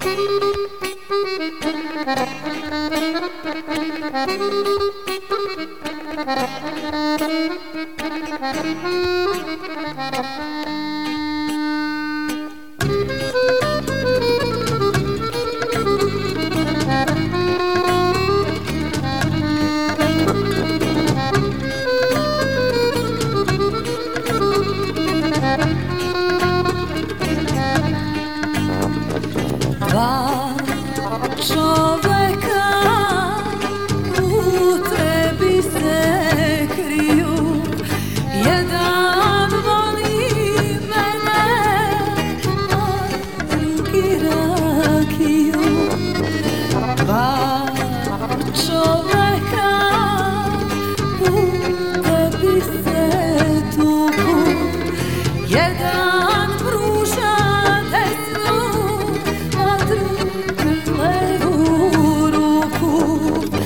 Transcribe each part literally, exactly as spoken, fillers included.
Dva čoveka u tebi se kriju, jedan voli mene, a drugi rakiju. Dva čoveka u tebi se tuku, jedan pruža desnu, a drugi levu ruku.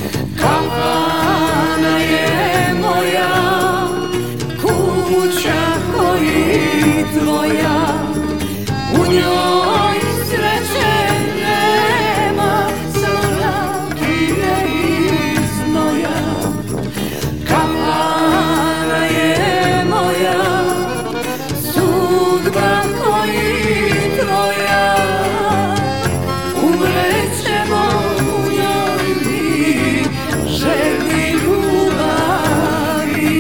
Kafana je moja, kuća koji tvoja, u njoj sreće nema, samo rakije i znoja. Kafana je moja, sudba koji tvoja, umrećemo u njoj mi, željni ljubavi.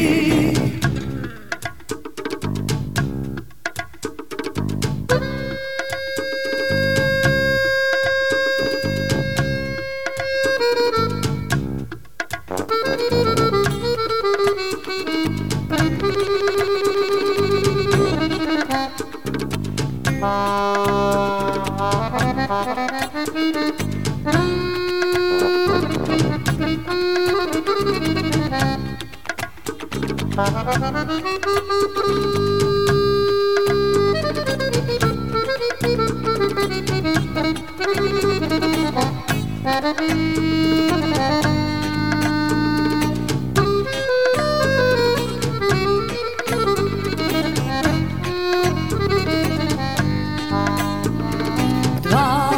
Dva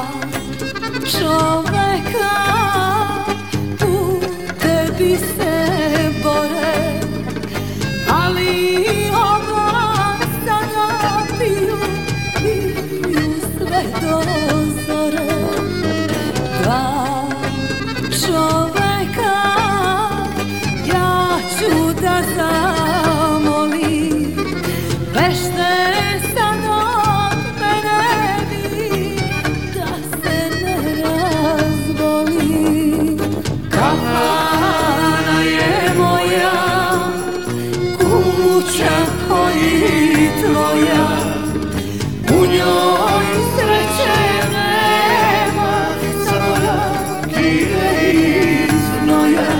čoveka u tebi se bore, ali oba sada piju, piju sve do zore. Dva čoveka ja ću da zamolim, bešte sad od mene vi, da se ne razbolim. Kafana je moja, kuća koji tvoja, u njoj sreće nema, samo rakije i znoja.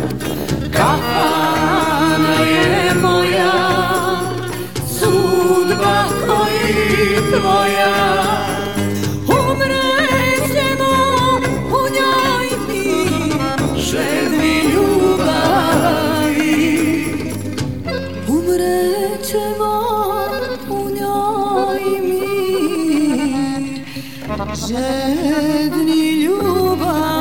Kafana je moja, sudba koji tvoja, umrećemo u njoj mi, željni ljubavi. Umrećemo u njoj mi, željni ljubavi.